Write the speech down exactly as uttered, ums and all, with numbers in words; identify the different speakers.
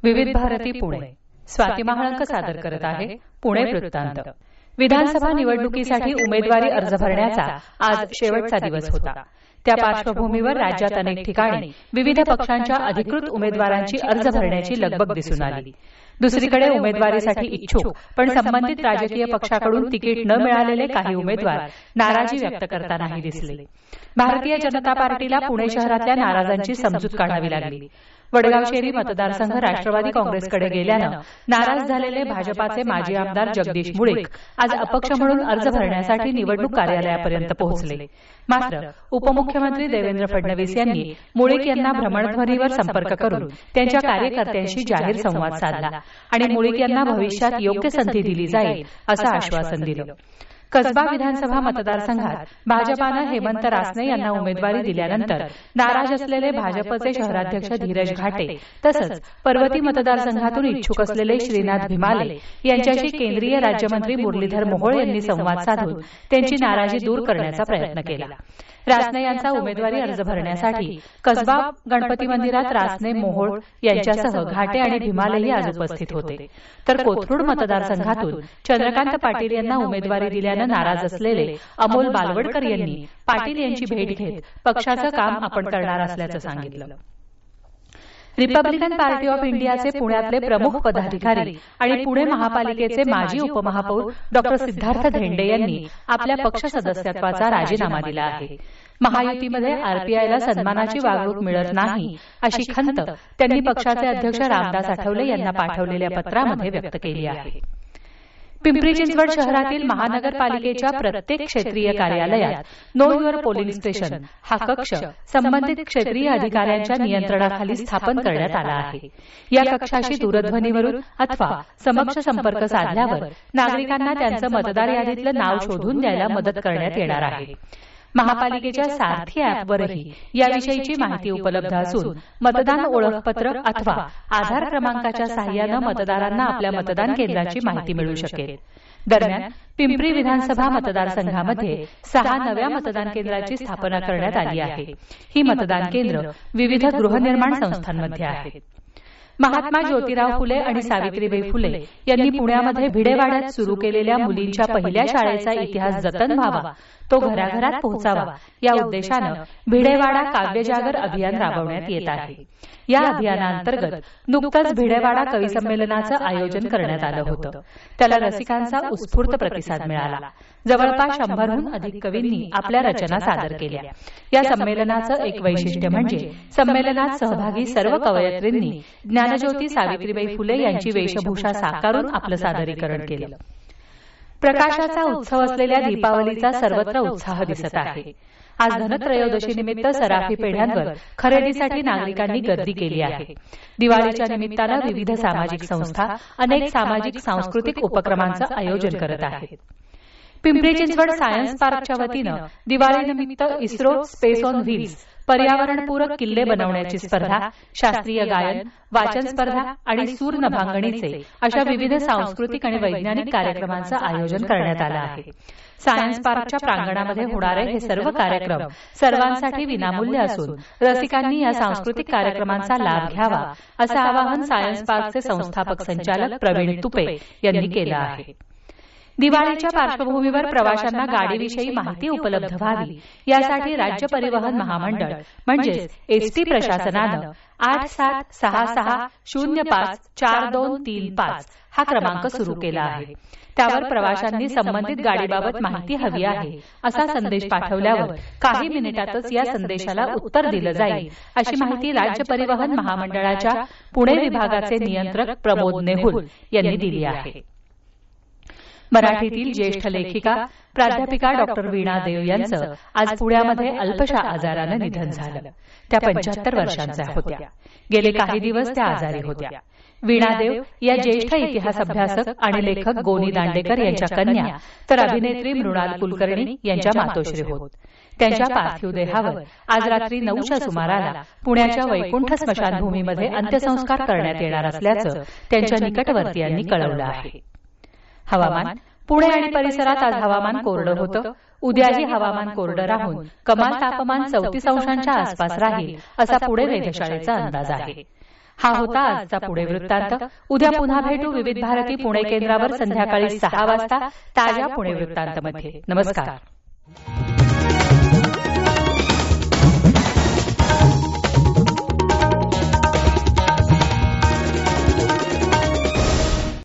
Speaker 1: विविध भारती पुणे. स्वाती महाळंक सादर करत आहे पुणे वृत्तांत. विधानसभा निवडणुकीसाठी उमेदवारी अर्ज भरण्याचा आज शेवटचा दिवस होता. त्या पार्श्वभूमीवर राज्यात अनेक ठिकाणी विविध पक्षांच्या अधिकृत उमेदवारांची अर्ज भरण्याची लगबग दिसून आली. दुसरीकडे उमेदवारीसाठी इच्छुक पण संबंधित राजकीय पक्षाकडून तिकीट न मिळालेले काही उमेदवार नाराजी व्यक्त करतानाही दिसले. भारतीय जनता पार्टीला पुणे शहरातल्या नाराजांची समजूत काढावी लागली. वडगाव शेरी मतदारसंघ राष्ट्रवादी काँग्रेसकडे गेल्यानं नाराज झालेले भाजपाचे माजी आमदार जगदीश मुळीक आज अपक्ष म्हणून अर्ज भरण्यासाठी निवडणूक कार्यालयापर्यंत पोहोचले. मात्र उपमुख्यमंत्री देवेंद्र फडणवीस यांनी मुळीक यांना भ्रमणध्वनीवर संपर्क करून त्यांच्या कार्यकर्त्यांशी जाहीर संवाद साधला आणि मुळीक यांना भविष्यात योग्य संधी दिली जाईल असं आश्वासन दिलं. कसबा विधानसभा मतदारसंघात भाजपानं हेमंत रासने यांना उमेदवारी दिल्यानंतर नाराज असलेले भाजपचे शहराध्यक्ष धीरज घाटे तसंच पर्वती मतदारसंघातून इच्छुक असलेले श्रीनाथ भिमाले यांच्याशी केंद्रीय राज्यमंत्री मुरलीधर मोहोळ यांनी संवाद साधून त्यांची नाराजी दूर करण्याचा प्रयत्न केला. रासने यांचा उमेदवारी अर्ज भरण्यासाठी कसबा गणपती मंदिरात रासने, मोहोळ यांच्यासह घाटे आणि भिमालेही आज उपस्थित होते. तर कोथरूड मतदारसंघातून चंद्रकांत पाटील यांना उमेदवारी दिल्यानं नाराज असलेले अमोल बालवडकर यांनी पाटील यांची भेट घेत पक्षाचं काम आपण करणार असल्याचं सांगितलं. रिपब्लिकन पार्टी ऑफ इंडियाचे पुण्यातले प्रमुख पदाधिकारी आणि पुणे महापालिकेचे माजी उपमहापौर डॉक्टर सिद्धार्थ धेंडे यांनी आपल्या पक्ष सदस्यत्वाचा राजीनामा दिला आहे. महायुतीमध्ये आरपीआयला सन्मानाची वागणूक मिळत नाही अशी खंत त्यांनी पक्षाचे अध्यक्ष रामदास आठवले यांना पाठवलेल्या पत्रामध्ये व्यक्त केली आहे. पिंपरी चिंचवड शहरातील महानगरपालिकेच्या प्रत्येक क्षेत्रीय कार्यालयात नो युअर पोलिंग स्टेशन हा कक्ष संबंधित क्षेत्रीय अधिकाऱ्यांच्या नियंत्रणाखाली स्थापन करण्यात आला आहे. या कक्षाशी दूरध्वनीवरून अथवा समक्ष संपर्क साधल्यावर नागरिकांना त्यांचं मतदार यादीतलं नाव शोधून द्यायला मदत करण्यात येणार आहे. महापालिकेच्या सारथी अॅपवरही याविषयीची माहिती उपलब्ध असून मतदान ओळखपत्र अथवा आधार क्रमांकाच्या सहाय्यानं मतदारांना आपल्या मतदान केंद्राची माहिती मिळू शकेल. दरम्यान पिंपरी विधानसभा मतदारसंघामध्ये सहा नव्या मतदान केंद्राची स्थापना करण्यात आली आहे. ही मतदान केंद्र विविध गृहनिर्माण संस्थांमध्ये आहेत. महात्मा ज्योतिराव फुले आणि सावित्रीबाई फुले यांनी पुण्यामध्ये भिडेवाड्यात सुरू केलेल्या मुलींच्या पहिल्या शाळेचा इतिहास जतन व्हावा, तो घराघरात पोहोचावा या उद्देशानं भिडेवाडा काव्यजागर अभियान राबवण्यात येत आहे. या अभियानाअंतर्गत नुकतंच भिडेवाडा कवी संमेलनाचं आयोजन करण्यात आलं होतं. त्याला रसिकांचा उत्स्फूर्त प्रतिसाद मिळाला. जवळपास शंभरहून अधिक कवींनी आपल्या रचना सादर केल्या. या संमेलनाचं एक वैशिष्ट्य म्हणजे संमेलनात सहभागी सर्व कवयित्रींनी ज्ञानज्योती सावित्रीबाई फुले यांची वेशभूषा साकारून आपलं सादरीकरण केलं. प्रकाशाचा उत्सव असलेल्या दीपावलीचा सर्वत्र उत्साह दिसत आहे. आज धनत्रयोदशी निमित्त सराफी पेढ्यांवर खरेदीसाठी नागरिकांनी गर्दी केली आहे. दिवाळीच्या निमित्तानं विविध सामाजिक संस्था अनेक सामाजिक सांस्कृतिक उपक्रमांचं आयोजन करत आहेत. पिंपरी चिंचवड सायन्स पार्कच्या वतीनं दिवाळीनिमित्त इस्रो स्पेस ऑन व्हील्स पर्यावरणपूरक किल्ले बनवण्याची स्पर्धा, शास्त्रीय गायन, वाचन स्पर्धा आणि सूर नभांगणीचे अशा विविध सांस्कृतिक आणि वैज्ञानिक कार्यक्रमांचं आयोजन करण्यात आलं आहे. सायन्स पार्कच्या प्रांगणामध्ये होणारे हे सर्व कार्यक्रम सर्वांसाठी विनामूल्य असून रसिकांनी या सांस्कृतिक कार्यक्रमांचा लाभ घ्यावा असं आवाहन सायन्स पार्कचे संस्थापक संचालक प्रवीण तुपे यांनी केलं आहे. दिवाळीच्या पार्श्वभूमीवर प्रवाशांना गाडीविषयी माहिती उपलब्ध व्हावी यासाठी राज्य परिवहन महामंडळ म्हणजेच एसटी प्रशासनानं आठ सात सहा सहा शून्य पाच चार दोन तीन पाच हा क्रमांक सुरू केला आहे. त्यावर प्रवाशांनी संबंधित गाडीबाबत माहिती हवी आहे असा संदेश पाठवल्यावर काही मिनिटातच या संदेशाला उत्तर दिलं जाईल अशी माहिती राज्य परिवहन महामंडळाच्या पुणे विभागाचे नियंत्रक प्रमोद नेहुल यांनी दिली आहे. मराठीतील ज्येष्ठ लेखिका प्राध्यापिका डॉक्टर वीणा देव यांचं आज पुण्यामध्ये अल्पशा आजारानं निधन झालं. त्या पंच्याहत्तर वर्षांच्या होत्या. गेले काही दिवस त्या आजारी होत्या. वीणा देव या ज्येष्ठ इतिहास अभ्यासक आणि लेखक गोनी दांडेकर यांच्या कन्या तर अभिनेत्री मृणाल कुलकर्णी यांच्या मातोश्री होत. त्यांच्या पार्थिव देहावर आज रात्री नऊच्या सुमाराला पुण्याच्या वैकुंठ स्मशानभूमीमध्ये अंत्यसंस्कार करण्यात येणार असल्याचं त्यांच्या निकटवर्तीयांनी कळवलं आहे. हवामान. पुणे आणि परिसरात आज हवामान कोरडं होतं. उद्याही हवामान कोरडं राहून कमाल तापमान चौतीस अंशांच्या आसपास राहील असा पुणे वेधशाळेचा अंदाज आहे. हा होता आजचा पुणे वृत्तांत. उद्या पुन्हा भेटू विविध भारती पुणे केंद्रावर संध्याकाळी सहा वाजता ताज्या पुणे वृत्तांतमध्ये. नमस्कार.